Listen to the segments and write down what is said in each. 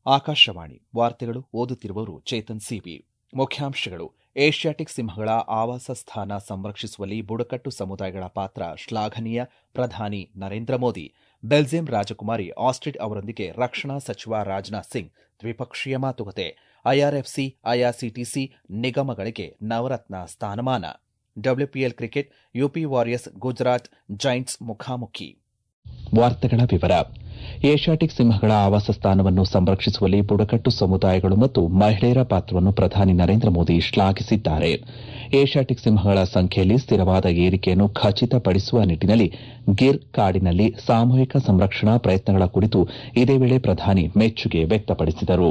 ಆಕಾಶವಾಣಿ ವಾರ್ತೆಗಳು ಓದುತ್ತಿರುವವರು ಚೇತನ್ ಸಿಬಿ. ಮುಖ್ಯಾಂಶಗಳು: ಏಷ್ಯಾಟಿಕ್ ಸಿಂಹಗಳ ಆವಾಸ ಸ್ಥಾನ ಸಂರಕ್ಷಿಸುವಲ್ಲಿ ಬುಡಕಟ್ಟು ಸಮುದಾಯಗಳ ಪಾತ್ರ ಶ್ಲಾಘನೀಯ. ಪ್ರಧಾನಿ ನರೇಂದ್ರ ಮೋದಿ. ಬೆಲ್ಜಿಯಂ ರಾಜಕುಮಾರಿ ಆಸ್ಟ್ರಿಡ್ ಅವರೊಂದಿಗೆ ರಕ್ಷಣಾ ಸಚಿವ ರಾಜನಾಥ್ ಸಿಂಗ್ ದ್ವಿಪಕ್ಷೀಯ ಮಾತುಕತೆ. ಐಆರ್ಎಫ್ಸಿ, ಐಆರ್ಸಿಟಿಸಿ ನಿಗಮಗಳಿಗೆ ನವರತ್ನ ಸ್ಥಾನಮಾನ. WPL cricket, UP Warriors Gujarat Giants ಮುಖಾಮುಖಿ. ವಾರ್ತೆಗಳ ವಿವರ. ಏಷ್ಯಾಟಿಕ್ ಸಿಂಹಗಳ ಆವಾಸ ಸ್ಥಾನವನ್ನು ಸಂರಕ್ಷಿಸುವಲ್ಲಿ ಬುಡಕಟ್ಟು ಸಮುದಾಯಗಳು ಮತ್ತು ಮಹಿಳೆಯರ ಪಾತ್ರವನ್ನು ಪ್ರಧಾನಿ ನರೇಂದ್ರ ಮೋದಿ ಶ್ಲಾಘಿಸಿದ್ದಾರೆ. ಏಷ್ಯಾಟಿಕ್ ಸಿಂಹಗಳ ಸಂಖ್ಯೆಯಲ್ಲಿ ಸ್ಥಿರವಾದ ಏರಿಕೆಯನ್ನು ಖಚಿತಪಡಿಸುವ ನಿಟ್ಟಿನಲ್ಲಿ ಗಿರ್ ಕಾಡಿನಲ್ಲಿ ಸಾಮೂಹಿಕ ಸಂರಕ್ಷಣಾ ಪ್ರಯತ್ನಗಳ ಕುರಿತು ಇದೇ ವೇಳೆ ಪ್ರಧಾನಿ ಮೆಚ್ಚುಗೆ ವ್ಯಕ್ತಪಡಿಸಿದರು.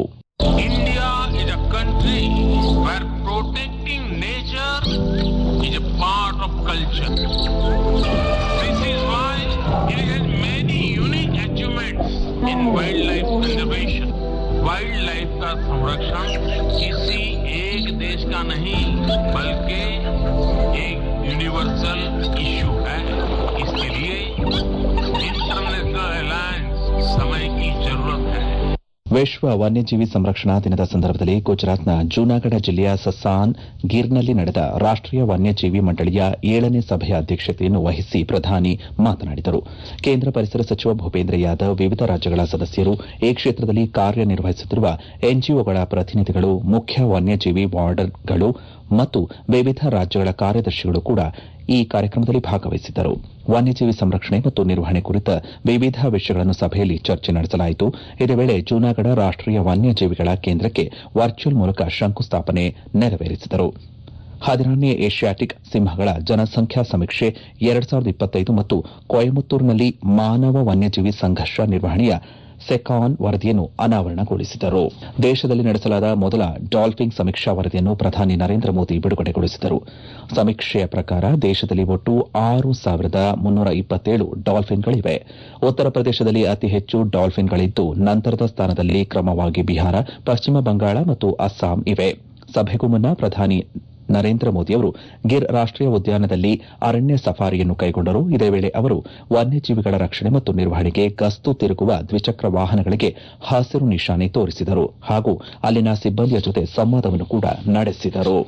In wildlife conservation, wildlife का संरक्षण किसी एक देश का नहीं बल्कि एक यूनिवर्सल इश्यू है. इसके लिए इंटरनेशनल अलायंस समय की जरूरत है. ವಿಶ್ವ ವನ್ಯಜೀವಿ ಸಂರಕ್ಷಣಾ ದಿನದ ಸಂದರ್ಭದಲ್ಲಿ ಗುಜರಾತ್ನ ಜೂನಾಗಢ ಜಿಲ್ಲೆಯ ಸಸಾನ್ ಗಿರ್ನಲ್ಲಿ ನಡೆದ ರಾಷ್ಟೀಯ ವನ್ಯಜೀವಿ ಮಂಡಳಿಯ 7ನೇ ಸಭೆಯ ಅಧ್ಯಕ್ಷತೆಯನ್ನು ವಹಿಸಿ ಪ್ರಧಾನಿ ಮಾತನಾಡಿದರು. ಕೇಂದ್ರ ಪರಿಸರ ಸಚಿವ ಭೂಪೇಂದ್ರ ಯಾದವ್, ವಿವಿಧ ರಾಜ್ಯಗಳ ಸದಸ್ಯರು, ಈ ಕ್ಷೇತ್ರದಲ್ಲಿ ಕಾರ್ಯನಿರ್ವಹಿಸುತ್ತಿರುವ ಎನ್ಜಿಒಗಳ ಪ್ರತಿನಿಧಿಗಳು, ಮುಖ್ಯ ವನ್ಯಜೀವಿ ವಾರ್ಡನ್ಗಳು ಮತ್ತು ವಿವಿಧ ರಾಜ್ಯಗಳ ಕಾರ್ಯದರ್ಶಿಗಳು ಕೂಡ ಈ ಕಾರ್ಯಕ್ರಮದಲ್ಲಿ ಭಾಗವಹಿಸಿದ್ದರು. ವನ್ಯಜೀವಿ ಸಂರಕ್ಷಣೆ ಮತ್ತು ನಿರ್ವಹಣೆ ಕುರಿತ ವಿವಿಧ ವಿಷಯಗಳನ್ನು ಸಭೆಯಲ್ಲಿ ಚರ್ಚೆ ನಡೆಸಲಾಯಿತು. ಇದೇ ವೇಳೆ ಜೂನಾಗಢ ರಾಷ್ಟೀಯ ವನ್ಯಜೀವಿಗಳ ಕೇಂದ್ರಕ್ಕೆ ವರ್ಚುವಲ್ ಮೂಲಕ ಶಂಕುಸ್ಥಾಪನೆ ನೆರವೇರಿಸಿದರು. 16ನೇ ಏಷ್ಯಾಟಿಕ್ ಸಿಂಹಗಳ ಜನಸಂಖ್ಯಾ ಸಮೀಕ್ಷೆ 2025 ಮತ್ತು ಕೊಯಮತ್ತೂರಿನಲ್ಲಿ ಮಾನವ ವನ್ಯಜೀವಿ ಸಂಘರ್ಷ ನಿರ್ವಹಣೆಯ ಸೆಕಾನ್ ವರದಿಯನ್ನು ಅನಾವರಣಗೊಳಿಸಿದರು. ದೇಶದಲ್ಲಿ ನಡೆಸಲಾದ ಮೊದಲ ಡಾಲ್ಫಿನ್ ಸಮೀಕ್ಷಾ ವರದಿಯನ್ನು ಪ್ರಧಾನಿ ನರೇಂದ್ರ ಮೋದಿ ಬಿಡುಗಡೆಗೊಳಿಸಿದರು. ಸಮೀಕ್ಷೆಯ ಪ್ರಕಾರ ದೇಶದಲ್ಲಿ ಒಟ್ಟು 6,327 ಡಾಲ್ಫಿನ್ಗಳಿವೆ. ಉತ್ತರ ಪ್ರದೇಶದಲ್ಲಿ ಅತಿ ಹೆಚ್ಚು ಡಾಲ್ಫಿನ್ಗಳಿದ್ದು, ನಂತರದ ಸ್ಥಾನದಲ್ಲಿ ಕ್ರಮವಾಗಿ ಬಿಹಾರ, ಪಶ್ಚಿಮ ಬಂಗಾಳ ಮತ್ತು ಅಸ್ಸಾಂ ಇವೆ. ಸಭೆಗೂ ಮುನ್ನ ಪ್ರಧಾನಿ ನರೇಂದ್ರ ಮೋದಿ ಅವರು ಗಿರ್ ರಾಷ್ಟೀಯ ಉದ್ಯಾನದಲ್ಲಿ ಅರಣ್ಯ ಸಫಾರಿಯನ್ನು ಕೈಗೊಂಡರು. ಇದೇ ವೇಳೆ ಅವರು ವನ್ಯಜೀವಿಗಳ ರಕ್ಷಣೆ ಮತ್ತು ನಿರ್ವಹಣೆಗೆ ಗಸ್ತು ತಿರುಗುವ ದ್ವಿಚಕ್ರ ವಾಹನಗಳಿಗೆ ಹಸಿರು ನಿಶಾನೆ ತೋರಿಸಿದರು ಹಾಗೂ ಅಲ್ಲಿನ ಸಿಬ್ಬಂದಿಯ ಜೊತೆ ಸಂವಾದವನ್ನು ಕೂಡ ನಡೆಸಿದರು.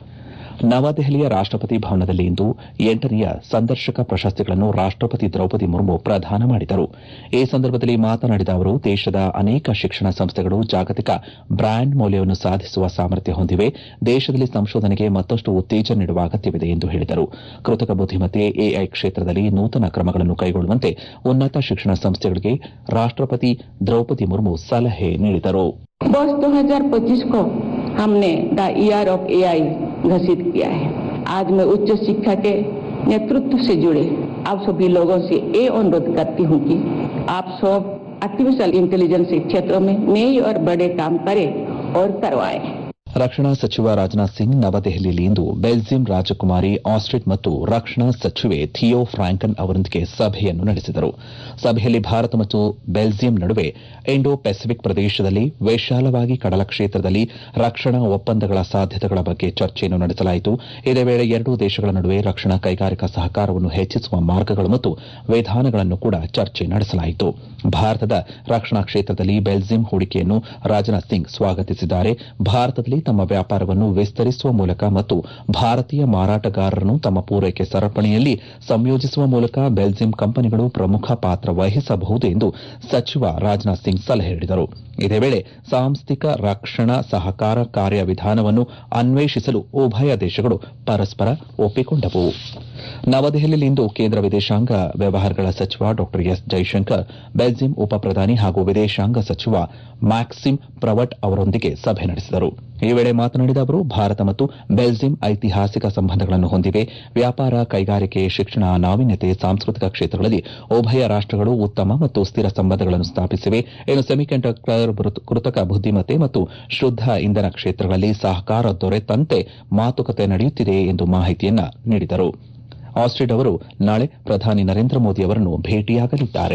ನವದೆಹಲಿಯ ರಾಷ್ಟಪತಿ ಭವನದಲ್ಲಿ ಇಂದು 8ನೇ ಸಂದರ್ಶಕ ಪ್ರಶಸ್ತಿಗಳನ್ನು ರಾಷ್ಟಪತಿ ದ್ರೌಪದಿ ಮುರ್ಮು ಪ್ರದಾನ ಮಾಡಿದರು. ಈ ಸಂದರ್ಭದಲ್ಲಿ ಮಾತನಾಡಿದ ಅವರು, ದೇಶದ ಅನೇಕ ಶಿಕ್ಷಣ ಸಂಸ್ಥೆಗಳು ಜಾಗತಿಕ ಬ್ರ್ಯಾಂಡ್ ಮೌಲ್ಯವನ್ನು ಸಾಧಿಸುವ ಸಾಮರ್ಥ್ಯ ಹೊಂದಿವೆ. ದೇಶದಲ್ಲಿ ಸಂಶೋಧನೆಗೆ ಮತ್ತಷ್ಟು ಉತ್ತೇಜನ ನೀಡುವ ಅಗತ್ಯವಿದೆ ಎಂದು ಹೇಳಿದರು. ಕೃತಕ ಬುದ್ದಿಮತ್ತೆ, ಎಐ ಕ್ಷೇತ್ರದಲ್ಲಿ ನೂತನ ಕ್ರಮಗಳನ್ನು ಕೈಗೊಳ್ಳುವಂತೆ ಉನ್ನತ ಶಿಕ್ಷಣ ಸಂಸ್ಥೆಗಳಿಗೆ ರಾಷ್ಟಪತಿ ದ್ರೌಪದಿ ಮುರ್ಮು ಸಲಹೆ ನೀಡಿದರು. वर्ष 2025 को हमने द ईयर ऑफ एआई घोषित किया है. आज मैं उच्च शिक्षा के नेतृत्व से जुड़े आप सभी लोगों से ये अनुरोध करती हूँ कि आप सब आर्टिफिशियल इंटेलिजेंस के क्षेत्रों में नए और बड़े काम करें और करवाएं. ರಕ್ಷಣಾ ಸಚಿವ ರಾಜನಾಥ್ ಸಿಂಗ್ ನವದೆಹಲಿಯಲ್ಲಿ ಇಂದು ಬೆಲ್ಜಿಯಂ ರಾಜಕುಮಾರಿ ಆಸ್ಟ್ರಿಡ್ ಮತ್ತು ರಕ್ಷಣಾ ಸಚಿವೆ ಥಿಯೋ ಫ್ರಾಂಕನ್ ಅವರೊಂದಿಗೆ ಸಭೆಯನ್ನು ನಡೆಸಿದರು. ಸಭೆಯಲ್ಲಿ ಭಾರತ ಮತ್ತು ಬೆಲ್ಜಿಯಂ ನಡುವೆ ಇಂಡೋ ಪೆಸಿಫಿಕ್ ಪ್ರದೇಶದಲ್ಲಿ ವಿಶಾಲವಾಗಿ ಕಡಲ ಕ್ಷೇತ್ರದಲ್ಲಿ ರಕ್ಷಣಾ ಒಪ್ಪಂದಗಳ ಸಾಧ್ಯತೆಗಳ ಬಗ್ಗೆ ಚರ್ಚೆಯನ್ನು ನಡೆಸಲಾಯಿತು. ಇದೇ ವೇಳೆ ಎರಡೂ ದೇಶಗಳ ನಡುವೆ ರಕ್ಷಣಾ ಕೈಗಾರಿಕಾ ಸಹಕಾರವನ್ನು ಹೆಚ್ಚಿಸುವ ಮಾರ್ಗಗಳು ಮತ್ತು ವಿಧಾನಗಳನ್ನು ಕೂಡ ಚರ್ಚೆ ನಡೆಸಲಾಯಿತು. ಭಾರತದ ರಕ್ಷಣಾ ಕ್ಷೇತ್ರದಲ್ಲಿ ಬೆಲ್ಜಿಯಂ ಹೂಡಿಕೆಯನ್ನು ರಾಜನಾಥ್ ಸಿಂಗ್ ಸ್ವಾಗತಿಸಿದ್ದಾರೆ. ಭಾರತದಲ್ಲಿ ತಮ್ಮ ವ್ಯಾಪಾರವನ್ನು ವಿಸ್ತರಿಸುವ ಮೂಲಕ ಮತ್ತು ಭಾರತೀಯ ಮಾರಾಟಗಾರರನ್ನು ತಮ್ಮ ಪೂರೈಕೆ ಸರಪಣಿಯಲ್ಲಿ ಸಂಯೋಜಿಸುವ ಮೂಲಕ ಬೆಲ್ಜಿಯಂ ಕಂಪನಿಗಳು ಪ್ರಮುಖ ಪಾತ್ರ ವಹಿಸಬಹುದು ಎಂದು ಸಚಿವ ರಾಜನಾಥ್ ಸಿಂಗ್ ಸಲಹೆ ನೀಡಿದರು. ಇದೇ ವೇಳೆ ಸಾಂಸ್ಥಿಕ ರಕ್ಷಣಾ ಸಹಕಾರ ಕಾರ್ಯವಿಧಾನವನ್ನು ಅನ್ವೇಷಿಸಲು ಉಭಯ ದೇಶಗಳು ಪರಸ್ಪರ ಒಪ್ಪಿಕೊಂಡವು. ನವದೆಹಲಿಯಲ್ಲಿಂದು ಕೇಂದ್ರ ವಿದೇಶಾಂಗ ವ್ಯವಹಾರಗಳ ಸಚಿವ ಡಾ ಎಸ್ ಜೈಶಂಕರ್ ಬೆಲ್ಜಿಯಂ ಉಪ ಪ್ರಧಾನಿ ಹಾಗೂ ವಿದೇಶಾಂಗ ಸಚಿವ ಮ್ಯಾಕ್ಸಿಮ್ ಪ್ರವಟ್ ಅವರೊಂದಿಗೆ ಸಭೆ ನಡೆಸಿದರು. ಈ ವೇಳೆ ಮಾತನಾಡಿದ ಅವರು, ಭಾರತ ಮತ್ತು ಬೆಲ್ಜಿಯಂ ಐತಿಹಾಸಿಕ ಸಂಬಂಧಗಳನ್ನು ಹೊಂದಿವೆ. ವ್ಯಾಪಾರ, ಕೈಗಾರಿಕೆ, ಶಿಕ್ಷಣ, ನಾವೀನ್ಯತೆ, ಸಾಂಸ್ಕೃತಿಕ ಕ್ಷೇತ್ರಗಳಲ್ಲಿ ಉಭಯ ರಾಷ್ಟಗಳು ಉತ್ತಮ ಮತ್ತು ಸ್ಥಿರ ಸಂಬಂಧಗಳನ್ನು ಸ್ಥಾಪಿಸಿವೆ. ಇನ್ನು ಸೆಮಿಕಂಡಕ್ಟರ್, ಕೃತಕ ಬುದ್ದಿಮತ್ತೆ ಮತ್ತು ಶುದ್ದ ಇಂಧನ ಕ್ಷೇತ್ರಗಳಲ್ಲಿ ಸಹಕಾರ ದೊರೆತಂತೆ ಮಾತುಕತೆ ನಡೆಯುತ್ತಿದೆ ಎಂದು ಮಾಹಿತಿಯನ್ನು ನೀಡಿದರು. ಆಸ್ಟ್ರಿಡ್ ಅವರು ನಾಳೆ ಪ್ರಧಾನಿ ನರೇಂದ್ರ ಮೋದಿ ಅವರನ್ನು ಭೇಟಿಯಾಗಲಿದ್ದಾರೆ.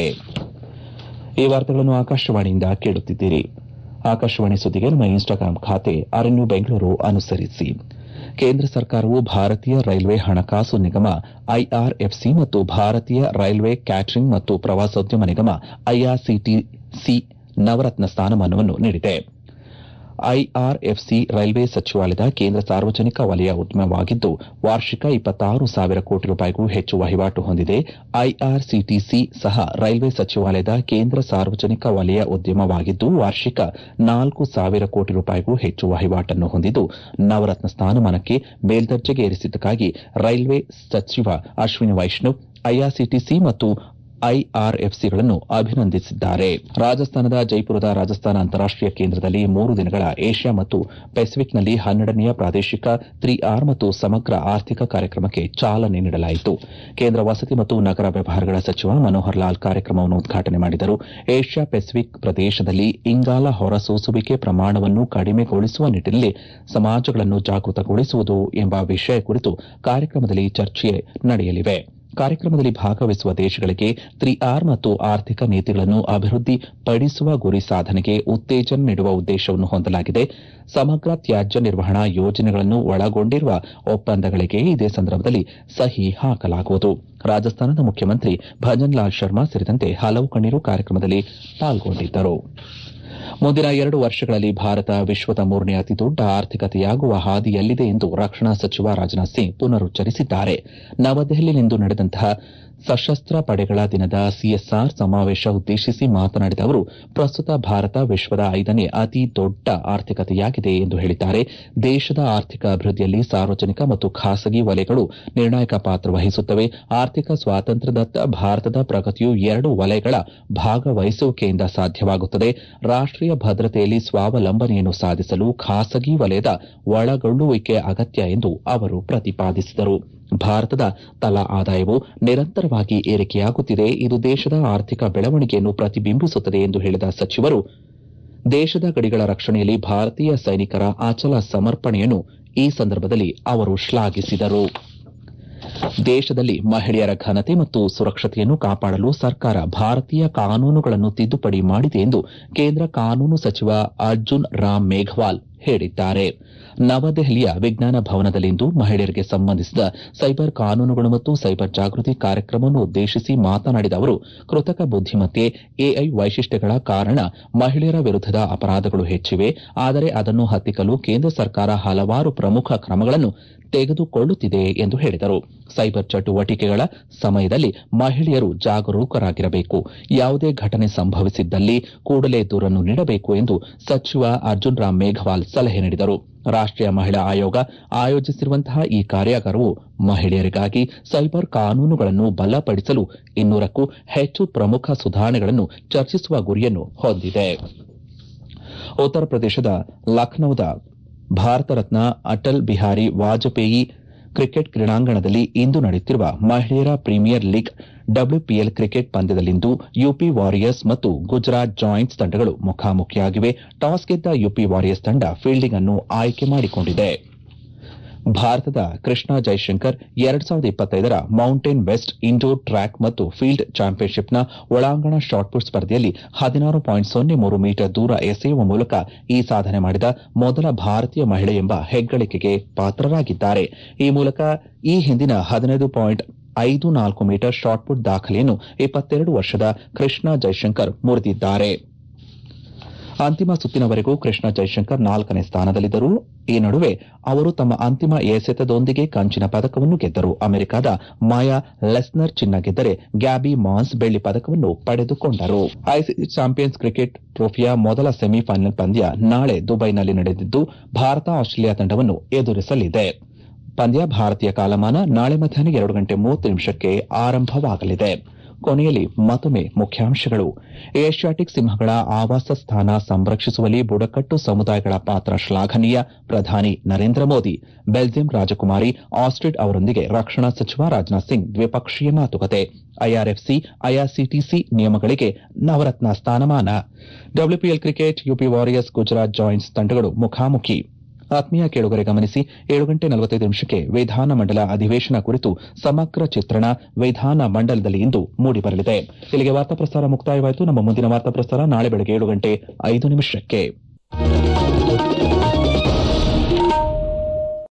ಈ ವಾರ್ತೆಗಳನ್ನು ಆಕಾಶವಾಣಿಯಿಂದ ಕೇಳುತ್ತಿದ್ದೀರಿ. ಆಕಾಶವಾಣಿ ಸುದ್ದಿಗೆ ನಮ್ಮ ಇನ್ಸ್ಟಾಗ್ರಾಂ ಖಾತೆ ಆರ್ಎನ್ಯು ಬೆಂಗಳೂರು ಅನುಸರಿಸಿ. ಕೇಂದ್ರ ಸರ್ಕಾರವು ಭಾರತೀಯ ರೈಲ್ವೆ ಹಣಕಾಸು ನಿಗಮ ಐಆರ್ಎಫ್ಸಿ ಮತ್ತು ಭಾರತೀಯ ರೈಲ್ವೆ ಕ್ಯಾಟರಿಂಗ್ ಮತ್ತು ಪ್ರವಾಸೋದ್ಯಮ ನಿಗಮ ಐಆರ್ಸಿಟಿಸಿ ನವರತ್ನ ಸ್ಥಾನಮಾನವನ್ನು ನೀಡಿದೆ. ಐಆರ್ಎಫ್ಸಿ ರೈಲ್ವೆ ಸಚಿವಾಲಯದ ಕೇಂದ್ರ ಸಾರ್ವಜನಿಕ ವಲಯ ಉದ್ಯಮವಾಗಿದ್ದು ವಾರ್ಷಿಕ 26,000 ಕೋಟಿ ರೂಪಾಯಿಗೂ ಹೆಚ್ಚು ವಹಿವಾಟು ಹೊಂದಿದೆ. ಐಆರ್ಸಿಟಿಸಿ ಸಹ ರೈಲ್ವೆ ಸಚಿವಾಲಯದ ಕೇಂದ್ರ ಸಾರ್ವಜನಿಕ ವಲಯ ಉದ್ಯಮವಾಗಿದ್ದು ವಾರ್ಷಿಕ 4,000 ಕೋಟಿ ರೂಪಾಯಿಗೂ ಹೆಚ್ಚು ವಹಿವಾಟನ್ನು ಹೊಂದಿದ್ದು ನವರತ್ನ ಸ್ಥಾನಮಾನಕ್ಕೆ ಮೇಲ್ದರ್ಜೆಗೆ ಏರಿಸಿದ್ದಕ್ಕಾಗಿ ರೈಲ್ವೆ ಸಚಿವ ಅಶ್ವಿನಿ ವೈಷ್ಣವ್ ಐಆರ್ಸಿಟಿಸಿ ಮತ್ತು ಐಆರ್ಎಫ್ಸಿಗಳನ್ನು ಅಭಿನಂದಿಸಿದ್ದಾರೆ. ರಾಜಸ್ಥಾನದ ಜೈಪುರದ ರಾಜಸ್ಥಾನ ಅಂತಾರಾಷ್ಟೀಯ ಕೇಂದ್ರದಲ್ಲಿ 3 ದಿನಗಳ ಏಷ್ಯಾ ಮತ್ತು ಪೆಸಿಫಿಕ್ನಲ್ಲಿ 12ನೇ ಪ್ರಾದೇಶಿಕ 3R ಮತ್ತು ಸಮಗ್ರ ಆರ್ಥಿಕ ಕಾರ್ಯಕ್ರಮಕ್ಕೆ ಚಾಲನೆ ನೀಡಲಾಯಿತು. ಕೇಂದ್ರ ವಸತಿ ಮತ್ತು ನಗರ ವ್ಯವಹಾರಗಳ ಸಚಿವ ಮನೋಹರ್ ಲಾಲ್ ಕಾರ್ಯಕ್ರಮವನ್ನು ಉದ್ಘಾಟನೆ ಮಾಡಿದರು. ಏಷ್ಯಾ ಪೆಸಿಫಿಕ್ ಪ್ರದೇಶದಲ್ಲಿ ಇಂಗಾಲ ಹೊರಸೂಸುವಿಕೆ ಪ್ರಮಾಣವನ್ನು ಕಡಿಮೆಗೊಳಿಸುವ ನಿಟ್ಟಿನಲ್ಲಿ ಸಮಾಜಗಳನ್ನು ಜಾಗೃತಗೊಳಿಸುವುದು ಎಂಬ ವಿಷಯ ಕುರಿತು ಕಾರ್ಯಕ್ರಮದಲ್ಲಿ ಚರ್ಚೆ ನಡೆಯಲಿವೆ. ಕಾರ್ಯಕ್ರಮದಲ್ಲಿ ಭಾಗವಹಿಸುವ ದೇಶಗಳಿಗೆ 3R ಮತ್ತು ಆರ್ಥಿಕ ನೀತಿಗಳನ್ನು ಅಭಿವೃದ್ಧಿಪಡಿಸುವ ಗುರಿ ಸಾಧನೆಗೆ ಉತ್ತೇಜನ ನೀಡುವ ಉದ್ದೇಶವನ್ನು ಹೊಂದಲಾಗಿದೆ. ಸಮಗ್ರ ತ್ಯಾಜ್ಯ ನಿರ್ವಹಣಾ ಯೋಜನೆಗಳನ್ನು ಒಳಗೊಂಡಿರುವ ಒಪ್ಪಂದಗಳಿಗೆ ಇದೇ ಸಂದರ್ಭದಲ್ಲಿ ಸಹಿ ಹಾಕಲಾಗುವುದು. ರಾಜಸ್ಥಾನದ ಮುಖ್ಯಮಂತ್ರಿ ಭಜನ್ ಲಾಲ್ ಶರ್ಮಾ ಸೇರಿದಂತೆ ಹಲವು ಗಣ್ಯರು ಕಾರ್ಯಕ್ರಮದಲ್ಲಿ ಪಾಲ್ಗೊಂಡಿದ್ದರು. ಮುಂದಿನ 2 ವರ್ಷಗಳಲ್ಲಿ ಭಾರತ ವಿಶ್ವದ 3ನೇ ಅತಿದೊಡ್ಡ ಆರ್ಥಿಕತೆಯಾಗುವ ಹಾದಿಯಲ್ಲಿದೆ ಎಂದು ರಕ್ಷಣಾ ಸಚಿವ ರಾಜನಾಥ್ ಸಿಂಗ್ ಪುನರುಚ್ಚರಿಸಿದ್ದಾರೆ. ನವದೆಹಲಿಯಲ್ಲಿಂದು ನಡೆದಂತಹ ಸಶಸ್ತ್ರ ಪಡೆಗಳ ದಿನದ ಸಿಎಸ್ಆರ್ ಸಮಾವೇಶ ಉದ್ದೇಶಿಸಿ ಮಾತನಾಡಿದ ಅವರು, ಪ್ರಸ್ತುತ ಭಾರತ ವಿಶ್ವದ 5ನೇ ಅತಿ ದೊಡ್ಡ ಆರ್ಥಿಕತೆಯಾಗಿದೆ ಎಂದು ಹೇಳಿದ್ದಾರೆ. ದೇಶದ ಆರ್ಥಿಕ ಅಭಿವೃದ್ಧಿಯಲ್ಲಿ ಸಾರ್ವಜನಿಕ ಮತ್ತು ಖಾಸಗಿ ವಲಯಗಳು ನಿರ್ಣಾಯಕ ಪಾತ್ರ ವಹಿಸುತ್ತವೆ. ಆರ್ಥಿಕ ಸ್ವಾತಂತ್ರ್ಯದತ್ತ ಭಾರತದ ಪ್ರಗತಿಯು 2 ವಲಯಗಳ ಭಾಗವಹಿಸುವಿಕೆಯಿಂದ ಸಾಧ್ಯವಾಗುತ್ತದೆ. ರಾಷ್ಟೀಯ ಭದ್ರತೆಯಲ್ಲಿ ಸ್ವಾವಲಂಬನೆಯನ್ನು ಸಾಧಿಸಲು ಖಾಸಗಿ ವಲಯದ ಒಳಗೊಳ್ಳುವಿಕೆ ಅಗತ್ಯ ಎಂದು ಅವರು ಪ್ರತಿಪಾದಿಸಿದರು. ಭಾರತದ ತಲಾ ಆದಾಯವು ನಿರಂತರವಾಗಿ ಏರಿಕೆಯಾಗುತ್ತಿದೆ. ಇದು ದೇಶದ ಆರ್ಥಿಕ ಬೆಳವಣಿಗೆಯನ್ನು ಪ್ರತಿಬಿಂಬಿಸುತ್ತದೆ ಎಂದು ಹೇಳಿದ ಸಚಿವರು, ದೇಶದ ಗಡಿಗಳ ರಕ್ಷಣೆಯಲ್ಲಿ ಭಾರತೀಯ ಸೈನಿಕರ ಅಚಲ ಸಮರ್ಪಣೆಯನ್ನು ಈ ಸಂದರ್ಭದಲ್ಲಿ ಅವರು ಶ್ಲಾಘಿಸಿದರು. ದೇಶದಲ್ಲಿ ಮಹಿಳೆಯರ ಘನತೆ ಮತ್ತು ಸುರಕ್ಷತೆಯನ್ನು ಕಾಪಾಡಲು ಸರ್ಕಾರ ಭಾರತೀಯ ಕಾನೂನುಗಳನ್ನು ತಿದ್ದುಪಡಿ ಮಾಡಿದೆ ಎಂದು ಕೇಂದ್ರ ಕಾನೂನು ಸಚಿವ ಅರ್ಜುನ್ ರಾಮ್ ಮೇಘವಾಲ್ ಹೇಳಿದ್ದಾರೆ. ನವದೆಹಲಿಯ ವಿಜ್ಞಾನ ಭವನದಲ್ಲಿಂದು ಮಹಿಳೆಯರಿಗೆ ಸಂಬಂಧಿಸಿದ ಸೈಬರ್ ಕಾನೂನುಗಳು ಮತ್ತು ಸೈಬರ್ ಜಾಗೃತಿ ಕಾರ್ಯಕ್ರಮವನ್ನು ಉದ್ದೇಶಿಸಿ ಮಾತನಾಡಿದ ಅವರು, ಕೃತಕ ಬುದ್ದಿಮತ್ತೆ ಎಐ ವೈಶಿಷ್ಟ್ಯಗಳ ಕಾರಣ ಮಹಿಳೆಯರ ವಿರುದ್ದದ ಅಪರಾಧಗಳು ಹೆಚ್ಚಿವೆ. ಆದರೆ ಅದನ್ನು ಹತ್ತಿಕ್ಕಲು ಕೇಂದ್ರ ಸರ್ಕಾರ ಹಲವಾರು ಪ್ರಮುಖ ಕ್ರಮಗಳನ್ನು ತೆಗೆದುಕೊಳ್ಳುತ್ತಿದೆ ಎಂದು ಹೇಳಿದರು. ಸೈಬರ್ ಚಟುವಟಿಕೆಗಳ ಸಮಯದಲ್ಲಿ ಮಹಿಳೆಯರು ಜಾಗರೂಕರಾಗಿರಬೇಕು. ಯಾವುದೇ ಘಟನೆ ಸಂಭವಿಸಿದ್ದಲ್ಲಿ ಕೂಡಲೇ ದೂರನ್ನು ನೀಡಬೇಕು ಎಂದು ಸಚಿವ ಅರ್ಜುನ್ ರಾಮ್ ಮೇಘವಾಲ್ ಸಲಹೆ ನೀಡಿದರು. ರಾಷ್ಟೀಯ ಮಹಿಳಾ ಆಯೋಗ ಆಯೋಜಿಸಿರುವಂತಹ ಈ ಕಾರ್ಯಾಗಾರವು ಮಹಿಳೆಯರಿಗಾಗಿ ಸೈಬರ್ ಕಾನೂನುಗಳನ್ನು ಬಲಪಡಿಸಲು 200ಕ್ಕೂ ಹೆಚ್ಚು ಪ್ರಮುಖ ಸುಧಾರಣೆಗಳನ್ನು ಚರ್ಚಿಸುವ ಗುರಿಯನ್ನು ಹೊಂದಿದೆ. ಉತ್ತರ ಪ್ರದೇಶದ ಲಖನೌದ ಭಾರತ ರತ್ನ ಅಟಲ್ ಬಿಹಾರಿ ವಾಜಪೇಯಿ ಕ್ರಿಕೆಟ್ ಕ್ರೀಡಾಂಗಣದಲ್ಲಿ ಇಂದು ನಡೆಯುತ್ತಿರುವ ಮಹಿಳೆಯರ ಪ್ರೀಮಿಯರ್ ಲೀಗ್ ಡಬ್ಲ್ಯೂಪಿಎಲ್ ಕ್ರಿಕೆಟ್ ಪಂದ್ಯದಲ್ಲಿಂದು ಯುಪಿ ವಾರಿಯರ್ಸ್ ಮತ್ತು ಗುಜರಾತ್ ಜಾಯಿಂಟ್ಸ್ ತಂಡಗಳು ಮುಖಾಮುಖಿಯಾಗಿವೆ. ಟಾಸ್ ಗೆದ್ದ ಯುಪಿ ವಾರಿಯರ್ಸ್ ತಂಡ ಫೀಲ್ಡಿಂಗ್ ಅನ್ನು ಆಯ್ಕೆ ಮಾಡಿಕೊಂಡಿದೆ. ಭಾರತದ ಕೃಷ್ಣ ಜೈಶಂಕರ್ 2025ರ ಮೌಂಟೇನ್ ವೆಸ್ಟ್ ಇಂಡೋರ್ ಟ್ರ್ಯಾಕ್ ಮತ್ತು ಫೀಲ್ಡ್ ಚಾಂಪಿಯನ್ಶಿಪ್ನ ಒಳಾಂಗಣ ಶಾಟ್ಪುಟ್ ಸ್ಪರ್ಧೆಯಲ್ಲಿ 16.03 ಮೀಟರ್ ದೂರ ಎಸೆಯುವ ಮೂಲಕ ಈ ಸಾಧನೆ ಮಾಡಿದ ಮೊದಲ ಭಾರತೀಯ ಮಹಿಳೆ ಎಂಬ ಹೆಗ್ಗಳಿಕೆಗೆ ಪಾತ್ರರಾಗಿದ್ದಾರೆ. ಈ ಮೂಲಕ ಈ ಹಿಂದಿನ 15.54 ಮೀಟರ್ ಶಾಟ್ಪುಟ್ ದಾಖಲೆಯನ್ನು 22 ವರ್ಷದ ಕೃಷ್ಣ ಜೈಶಂಕರ್ ಮುರಿದಿದ್ದಾರೆ. ಅಂತಿಮ ಸುತ್ತಿನವರೆಗೂ ಕೃಷ್ಣ ಜೈಶಂಕರ್ 4ನೇ ಸ್ಥಾನದಲ್ಲಿದ್ದರು. ಈ ನಡುವೆ ಅವರು ತಮ್ಮ ಅಂತಿಮ ಎಸೆತದೊಂದಿಗೆ ಕಂಚಿನ ಪದಕವನ್ನು ಗೆದ್ದರು. ಅಮೆರಿಕದ ಮಾಯಾ ಲೆಸ್ನರ್ ಚಿನ್ನ ಗೆದ್ದರೆ ಗ್ಯಾಬಿ ಮಾನ್ಸ್ ಬೆಳ್ಳಿ ಪದಕವನ್ನು ಪಡೆದುಕೊಂಡರು. ಐಸಿಸಿ ಚಾಂಪಿಯನ್ಸ್ ಕ್ರಿಕೆಟ್ ಟ್ರೋಫಿಯ ಮೊದಲ ಸೆಮಿಫೈನಲ್ ಪಂದ್ಯ ನಾಳೆ ದುಬೈನಲ್ಲಿ ನಡೆದಿದ್ದು ಭಾರತ ಆಸ್ಟ್ರೇಲಿಯಾ ತಂಡವನ್ನು ಎದುರಿಸಲಿದೆ. ಪಂದ್ಯ ಭಾರತೀಯ ಕಾಲಮಾನ ನಾಳೆ ಮಧ್ಯಾಹ್ನ 2:30 ಆರಂಭವಾಗಲಿದೆ. ಕೊನೆಯಲ್ಲಿ ಮತ್ತೊಮ್ಮೆ ಮುಖ್ಯಾಂಶಗಳು. ಏಷ್ಯಾಟಿಕ್ ಸಿಂಹಗಳ ಆವಾಸ ಸ್ಥಾನ ಸಂರಕ್ಷಿಸುವಲ್ಲಿ ಬುಡಕಟ್ಟು ಸಮುದಾಯಗಳ ಪಾತ್ರ ಶ್ಲಾಘನೀಯ. ಪ್ರಧಾನಿ ನರೇಂದ್ರ ಮೋದಿ. ಬೆಲ್ಜಿಯಂ ರಾಜಕುಮಾರಿ ಆಸ್ಟ್ರಿಡ್ ಅವರೊಂದಿಗೆ ರಕ್ಷಣಾ ಸಚಿವ ರಾಜನಾಥ್ ಸಿಂಗ್ ದ್ವಿಪಕ್ಷೀಯ ಮಾತುಕತೆ. ಐಆರ್ಎಫ್ಸಿ ಐಆರ್ಸಿಟಿಸಿ ನಿಯಮಗಳಿಗೆ ನವರತ್ನ ಸ್ಥಾನಮಾನ. WPL cricket UP Warriors Gujarat Giants ತಂಡಗಳು ಮುಖಾಮುಖಿ. ಆತ್ಮೀಯ ಕೇಳುಗರೆ ಗಮನಿಸಿ, 7:45 ವಿಧಾನಮಂಡಲ ಅಧಿವೇಶನ ಕುರಿತು ಸಮಗ್ರ ಚಿತ್ರಣ ವಿಧಾನ ಮಂಡಲದಲ್ಲಿ ಇಂದು ಮೂಡಿಬರಲಿದೆ. ಇಲ್ಲಿಗೆ ವಾರ್ತಾ ಪ್ರಸಾರ ಮುಕ್ತಾಯವಾಯಿತು. ನಮ್ಮ ಮುಂದಿನ ವಾರ್ತಾ ಪ್ರಸಾರ ನಾಳೆ ಬೆಳಗ್ಗೆ 7:05